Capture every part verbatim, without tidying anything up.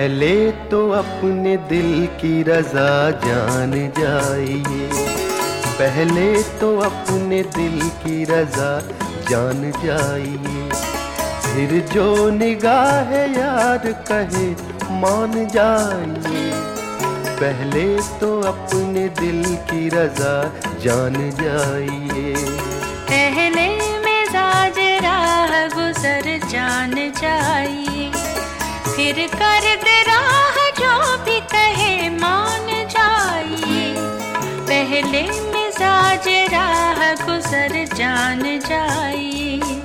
पहले तो अपने दिल की रजा जान जाइए, पहले तो अपने दिल की रजा जान जाइए, फिर जो निगाह यार कहे मान जाइए। पहले तो अपने दिल की रजा जान जाइए, पहले मिजाज राह गुजर जान जाइए, फिर कर दे राह जो भी कहे मान जाइए। पहले मिजाज राह गुजर जान जाइए।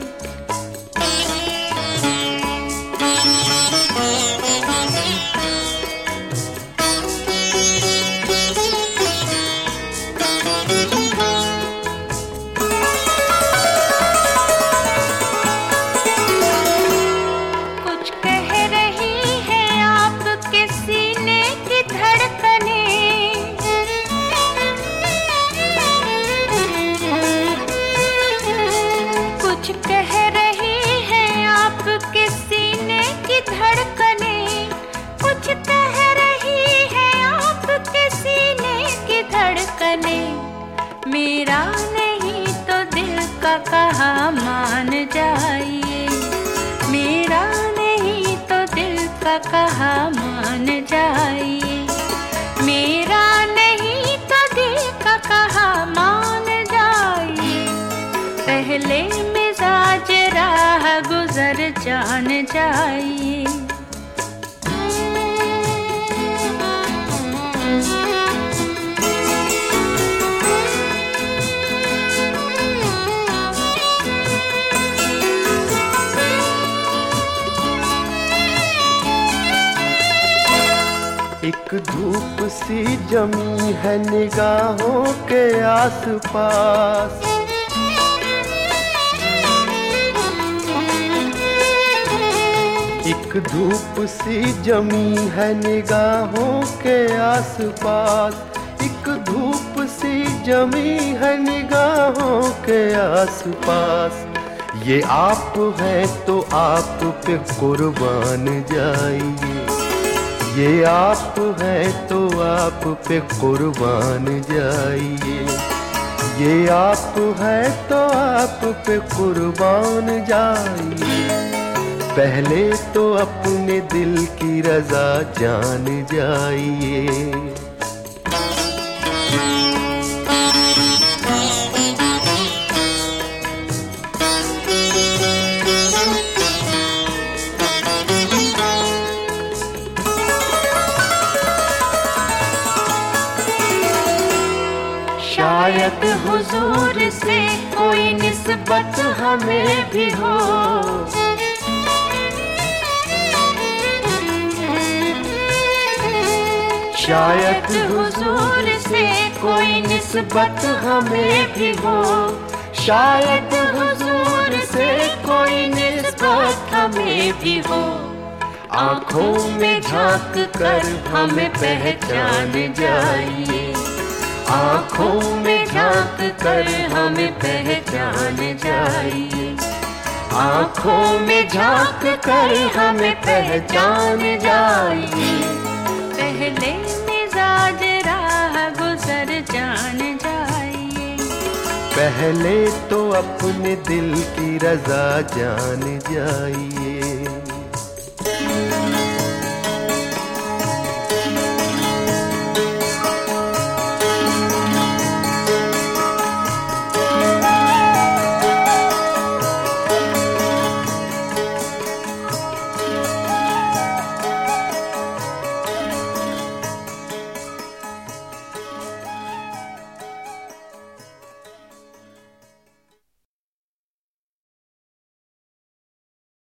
मेरा नहीं तो दिल का कहा मान जाइए, मेरा नहीं तो दिल का कहा मान जाइए, मेरा नहीं तो दिल का कहा मान जाइए। पहले मिजाज राह गुजर जान जाइए। एक धूप सी जमी है निगाहों के आसपास, एक धूप सी जमी है निगाहों के आसपास, एक धूप सी जमी है निगाहों के आसपास। ये आप हैं तो आप पे कुर्बान जाइए, ये आप हैं तो आप पे कुर्बान जाइए, ये आप हैं तो आप पे कुर्बान जाइए। पहले तो अपने दिल की रजा जान जाइए। शायद हुजूर से कोई निस्बत हमें भी हो, शायद हुजूर से कोई निस्बत हमें भी हो, शायद हुजूर से कोई निस्बत हमें भी हो। आँखों में झांक कर हमें पहचान जाइए, आँखों में झांक कर हमें पहचान जाइए, आँखों में झांक कर हमें पहचान जाइए। पहले मिजाज राह गुजर जान जाइए, पहले तो अपने दिल की रजा जान जाइए।